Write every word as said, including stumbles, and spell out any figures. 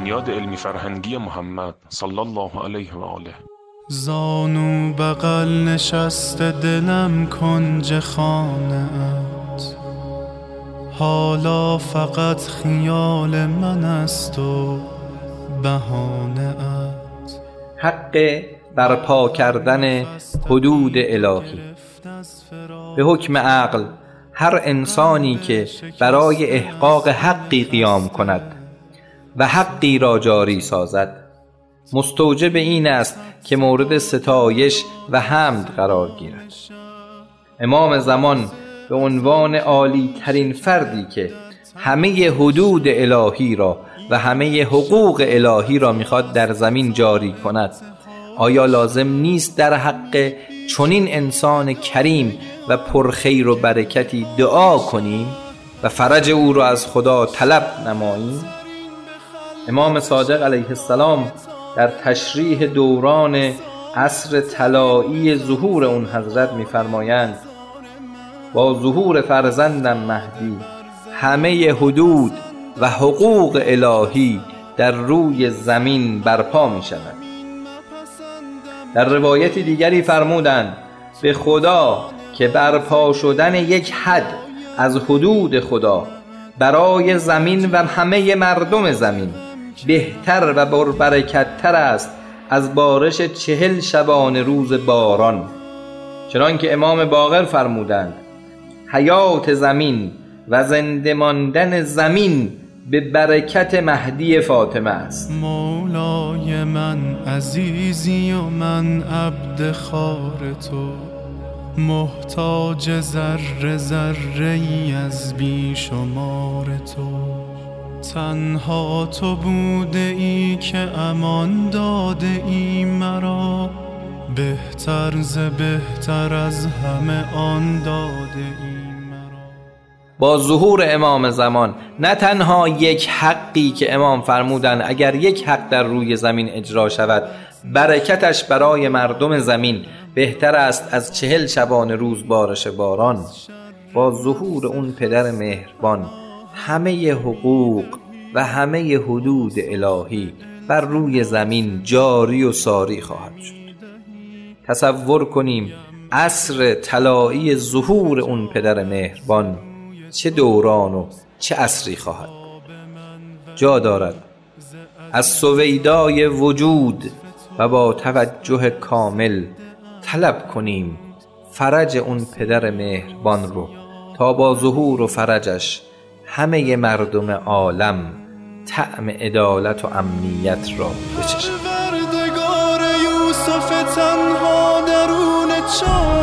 بنیاد علمی فرهنگی محمد صلی الله علیه و آله. زانو بغل نشسته دلم کنج خانه‌ات، حالا فقط خیال من است و بهانه‌ات. حق برپا کردن حدود الهی. به حکم عقل هر انسانی که برای احقاق حقی قیام کند و حقی را جاری سازد مستوجب این است که مورد ستایش و حمد قرار گیرد. امام زمان به عنوان عالی ترین فردی که همه حدود الهی را و همه حقوق الهی را میخواد در زمین جاری کند، آیا لازم نیست در حق چنین انسان کریم و پرخیر و برکتی دعا کنیم و فرج او را از خدا طلب نماییم؟ امام صادق علیه السلام در تشریح دوران عصر طلایی ظهور اون حضرت می‌فرمایند با ظهور فرزندم مهدی همه حدود و حقوق الهی در روی زمین برپا می‌شود. در روایت دیگری فرمودند به خدا که برپا شدن یک حد از حدود خدا برای زمین و همه مردم زمین بهتر و بربرکت‌تر است از بارش چهل شبانه روز باران. چنانکه امام باقر فرمودند حیات زمین و زنده ماندن زمین به برکت مهدی فاطمه است. مولای من عزیزی و من عبد خوار تو، محتاج ذره ذره‌ای از بیشمار تو. تنها تو بوده ای که امان داده ای مرا، بهتر ز بهتر از همه آن داده ای. با ظهور امام زمان نه تنها یک حقی که امام فرمودند اگر یک حق در روی زمین اجرا شود برکتش برای مردم زمین بهتر است از چهل شبانه روز بارش باران، با ظهور اون پدر مهربان همه حقوق و همه حدود الهی بر روی زمین جاری و ساری خواهد شد. تصور کنیم عصر طلایی ظهور اون پدر مهربان چه دوران و چه عصری خواهد. جا دارد از سویدای وجود و با توجه کامل طلب کنیم فرج اون پدر مهربان رو تا با ظهور و فرجش همه مردم عالم طعم عدالت و امنیت را بچشند. پروردگار یوسف تنها درون چاه